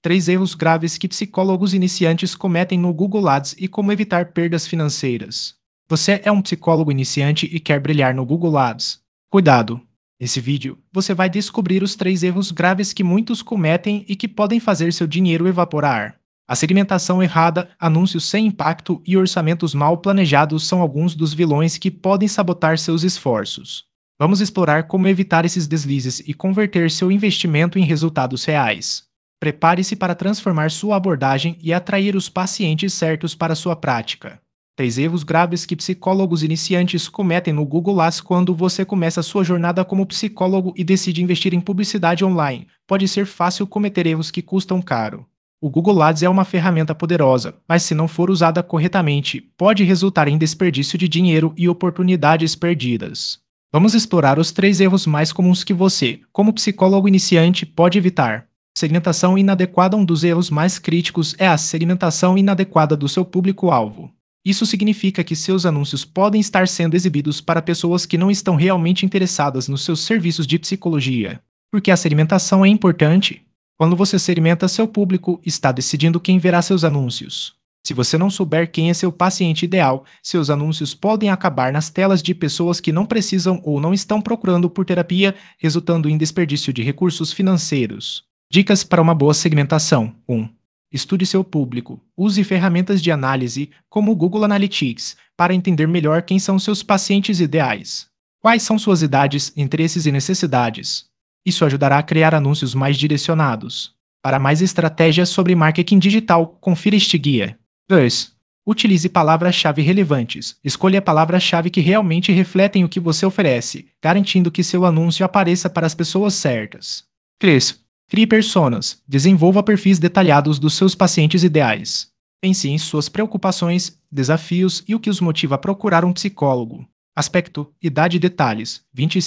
3 erros graves que psicólogos iniciantes cometem no Google Ads e como evitar perdas financeiras. Você é um psicólogo iniciante e quer brilhar no Google Ads? Cuidado! Nesse vídeo, você vai descobrir os 3 erros graves que muitos cometem e que podem fazer seu dinheiro evaporar. A segmentação errada, anúncios sem impacto e orçamentos mal planejados são alguns dos vilões que podem sabotar seus esforços. Vamos explorar como evitar esses deslizes e converter seu investimento em resultados reais. Prepare-se para transformar sua abordagem e atrair os pacientes certos para sua prática. 3 erros graves que psicólogos iniciantes cometem no Google Ads quando você começa sua jornada como psicólogo e decide investir em publicidade online. Pode ser fácil cometer erros que custam caro. O Google Ads é uma ferramenta poderosa, mas se não for usada corretamente, pode resultar em desperdício de dinheiro e oportunidades perdidas. Vamos explorar os 3 erros mais comuns que você, como psicólogo iniciante, pode evitar. Segmentação inadequada. Um dos erros mais críticos é a segmentação inadequada do seu público-alvo. Isso significa que seus anúncios podem estar sendo exibidos para pessoas que não estão realmente interessadas nos seus serviços de psicologia. Porque a segmentação é importante. Quando você segmenta seu público, está decidindo quem verá seus anúncios. Se você não souber quem é seu paciente ideal, seus anúncios podem acabar nas telas de pessoas que não precisam ou não estão procurando por terapia, resultando em desperdício de recursos financeiros. Dicas para uma boa segmentação. 1. Estude seu público. Use ferramentas de análise, como o Google Analytics, para entender melhor quem são seus pacientes ideais. Quais são suas idades, interesses e necessidades? Isso ajudará a criar anúncios mais direcionados. Para mais estratégias sobre marketing digital, confira este guia. 2. Utilize palavras-chave relevantes. Escolha palavras-chave que realmente refletem o que você oferece, garantindo que seu anúncio apareça para as pessoas certas. 3. Crie personas. Desenvolva perfis detalhados dos seus pacientes ideais. Pense em suas preocupações, desafios e o que os motiva a procurar um psicólogo. Aspecto, idade e detalhes.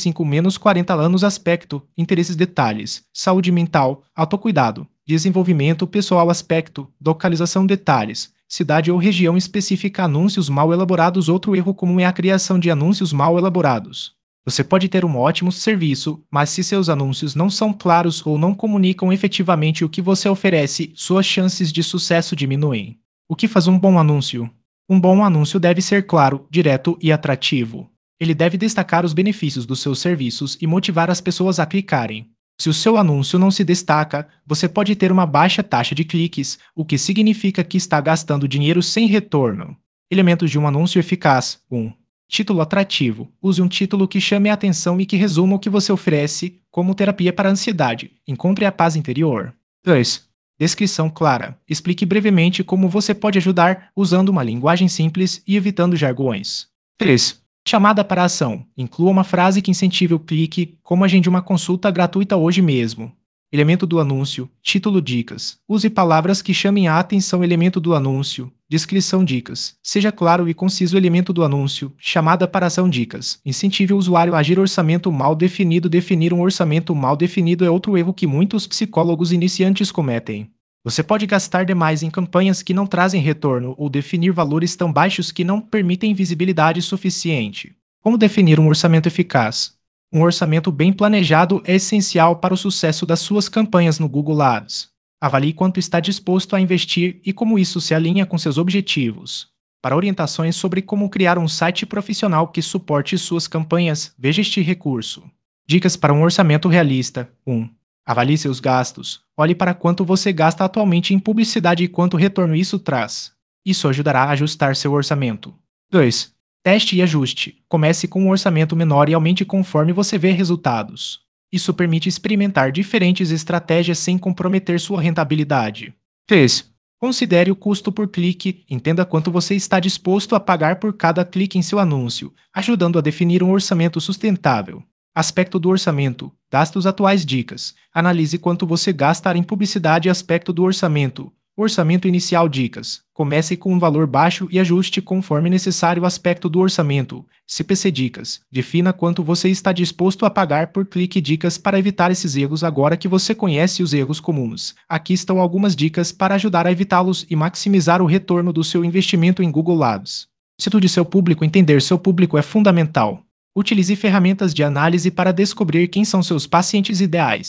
25-40 anos. Aspecto, interesses, detalhes. Saúde mental, autocuidado. Desenvolvimento pessoal. Aspecto, localização, detalhes. Cidade ou região específica. Anúncios mal elaborados. Outro erro comum é a criação de anúncios mal elaborados. Você pode ter um ótimo serviço, mas se seus anúncios não são claros ou não comunicam efetivamente o que você oferece, suas chances de sucesso diminuem. O que faz um bom anúncio? Um bom anúncio deve ser claro, direto e atrativo. Ele deve destacar os benefícios dos seus serviços e motivar as pessoas a clicarem. Se o seu anúncio não se destaca, você pode ter uma baixa taxa de cliques, o que significa que está gastando dinheiro sem retorno. Elementos de um anúncio eficaz. 1. Título atrativo. Use um título que chame a atenção e que resuma o que você oferece, como terapia para a ansiedade. Encontre a paz interior. 2. Descrição clara. Explique brevemente como você pode ajudar, usando uma linguagem simples e evitando jargões. 3. Chamada para a ação. Inclua uma frase que incentive o clique, como agende uma consulta gratuita hoje mesmo. Elemento do anúncio. Título, dicas. Use palavras que chamem a atenção. Elemento do anúncio. Descrição, dicas. Seja claro e conciso. Elemento do anúncio. Chamada para ação, dicas. Incentive o usuário a agir. Orçamento mal definido. Definir um orçamento mal definido é outro erro que muitos psicólogos iniciantes cometem. Você pode gastar demais em campanhas que não trazem retorno ou definir valores tão baixos que não permitem visibilidade suficiente. Como definir um orçamento eficaz? Um orçamento bem planejado é essencial para o sucesso das suas campanhas no Google Ads. Avalie quanto está disposto a investir e como isso se alinha com seus objetivos. Para orientações sobre como criar um site profissional que suporte suas campanhas, veja este recurso. Dicas para um orçamento realista. 1. Avalie seus gastos. Olhe para quanto você gasta atualmente em publicidade e quanto retorno isso traz. Isso ajudará a ajustar seu orçamento. 2. Teste e ajuste. Comece com um orçamento menor e aumente conforme você vê resultados. Isso permite experimentar diferentes estratégias sem comprometer sua rentabilidade. 3. Considere o custo por clique. Entenda quanto você está disposto a pagar por cada clique em seu anúncio, ajudando a definir um orçamento sustentável. Aspecto do orçamento. Gastos atuais. Dicas. Analise quanto você gasta em publicidade. Aspecto do orçamento. Orçamento inicial. Dicas. Comece com um valor baixo e ajuste conforme necessário. Aspecto do orçamento. CPC. Dicas. Defina quanto você está disposto a pagar por clique. Dicas para evitar esses erros. Agora que você conhece os erros comuns, aqui estão algumas dicas para ajudar a evitá-los e maximizar o retorno do seu investimento em Google Ads. Estude seu público. Entender seu público é fundamental. Utilize ferramentas de análise para descobrir quem são seus pacientes ideais.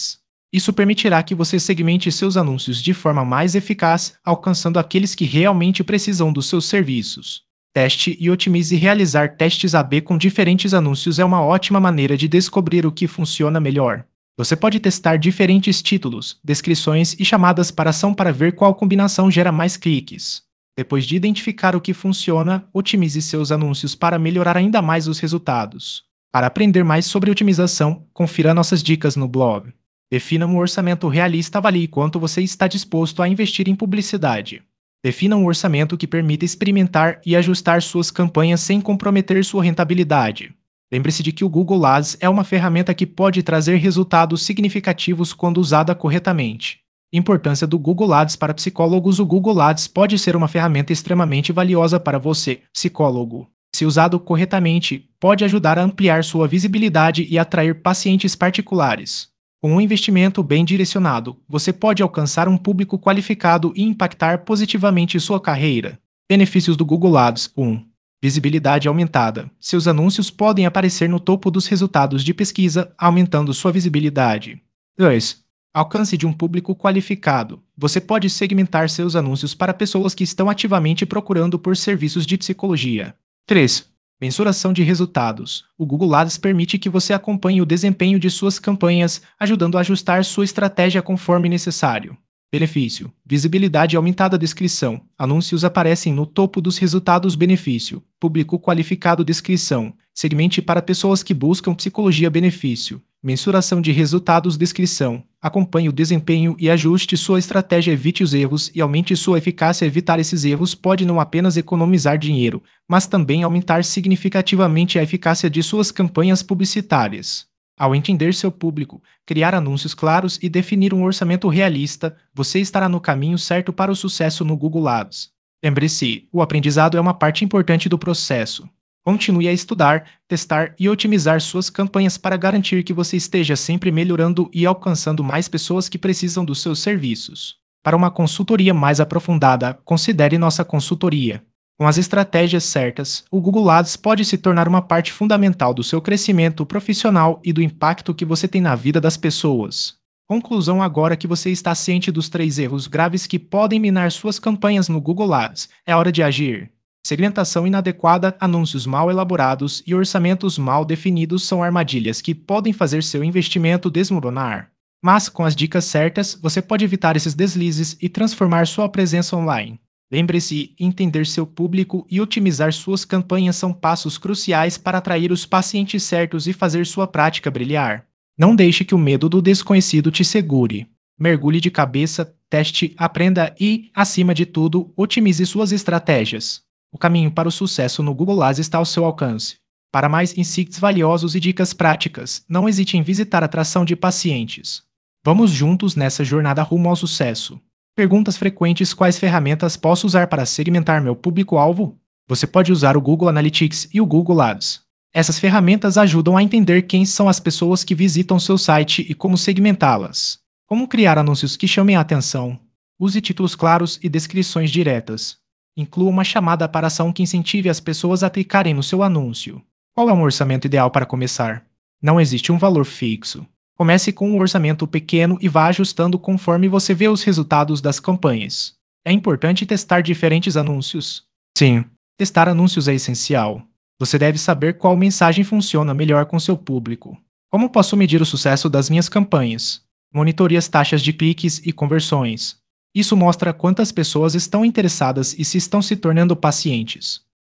Isso permitirá que você segmente seus anúncios de forma mais eficaz, alcançando aqueles que realmente precisam dos seus serviços. Teste e otimize. Realizar testes A/B com diferentes anúncios é uma ótima maneira de descobrir o que funciona melhor. Você pode testar diferentes títulos, descrições e chamadas para ação para ver qual combinação gera mais cliques. Depois de identificar o que funciona, otimize seus anúncios para melhorar ainda mais os resultados. Para aprender mais sobre otimização, confira nossas dicas no blog. Defina um orçamento realista. Avalie quanto você está disposto a investir em publicidade. Defina um orçamento que permita experimentar e ajustar suas campanhas sem comprometer sua rentabilidade. Lembre-se de que o Google Ads é uma ferramenta que pode trazer resultados significativos quando usada corretamente. Importância do Google Ads para psicólogos. O Google Ads pode ser uma ferramenta extremamente valiosa para você, psicólogo. Se usado corretamente, pode ajudar a ampliar sua visibilidade e atrair pacientes particulares. Com um investimento bem direcionado, você pode alcançar um público qualificado e impactar positivamente sua carreira. Benefícios do Google Ads. 1. Visibilidade aumentada. Seus anúncios podem aparecer no topo dos resultados de pesquisa, aumentando sua visibilidade. 2. Alcance de um público qualificado. Você pode segmentar seus anúncios para pessoas que estão ativamente procurando por serviços de psicologia. 3. Mensuração de resultados. O Google Ads permite que você acompanhe o desempenho de suas campanhas, ajudando a ajustar sua estratégia conforme necessário. Benefício: visibilidade aumentada. Descrição. Anúncios aparecem no topo dos resultados. Benefício: público qualificado. Descrição. Segmente para pessoas que buscam psicologia. Benefício: mensuração de resultados. Descrição. Acompanhe o desempenho e ajuste sua estratégia. Evite os erros e aumente sua eficácia. Evitar esses erros pode não apenas economizar dinheiro, mas também aumentar significativamente a eficácia de suas campanhas publicitárias. Ao entender seu público, criar anúncios claros e definir um orçamento realista, você estará no caminho certo para o sucesso no Google Ads. Lembre-se, o aprendizado é uma parte importante do processo. Continue a estudar, testar e otimizar suas campanhas para garantir que você esteja sempre melhorando e alcançando mais pessoas que precisam dos seus serviços. Para uma consultoria mais aprofundada, considere nossa consultoria. Com as estratégias certas, o Google Ads pode se tornar uma parte fundamental do seu crescimento profissional e do impacto que você tem na vida das pessoas. Conclusão: agora que você está ciente dos 3 erros graves que podem minar suas campanhas no Google Ads, é hora de agir. Segmentação inadequada, anúncios mal elaborados e orçamentos mal definidos são armadilhas que podem fazer seu investimento desmoronar. Mas, com as dicas certas, você pode evitar esses deslizes e transformar sua presença online. Lembre-se, entender seu público e otimizar suas campanhas são passos cruciais para atrair os pacientes certos e fazer sua prática brilhar. Não deixe que o medo do desconhecido te segure. Mergulhe de cabeça, teste, aprenda e, acima de tudo, otimize suas estratégias. O caminho para o sucesso no Google Ads está ao seu alcance. Para mais insights valiosos e dicas práticas, não hesite em visitar a atração de pacientes. Vamos juntos nessa jornada rumo ao sucesso. Perguntas frequentes: quais ferramentas posso usar para segmentar meu público-alvo? Você pode usar o Google Analytics e o Google Ads. Essas ferramentas ajudam a entender quem são as pessoas que visitam seu site e como segmentá-las. Como criar anúncios que chamem a atenção? Use títulos claros e descrições diretas. Inclua uma chamada para ação que incentive as pessoas a clicarem no seu anúncio. Qual é um orçamento ideal para começar? Não existe um valor fixo. Comece com um orçamento pequeno e vá ajustando conforme você vê os resultados das campanhas. É importante testar diferentes anúncios. Sim, testar anúncios é essencial. Você deve saber qual mensagem funciona melhor com seu público. Como posso medir o sucesso das minhas campanhas? Monitore as taxas de cliques e conversões. Isso mostra quantas pessoas estão interessadas e se estão se tornando pacientes.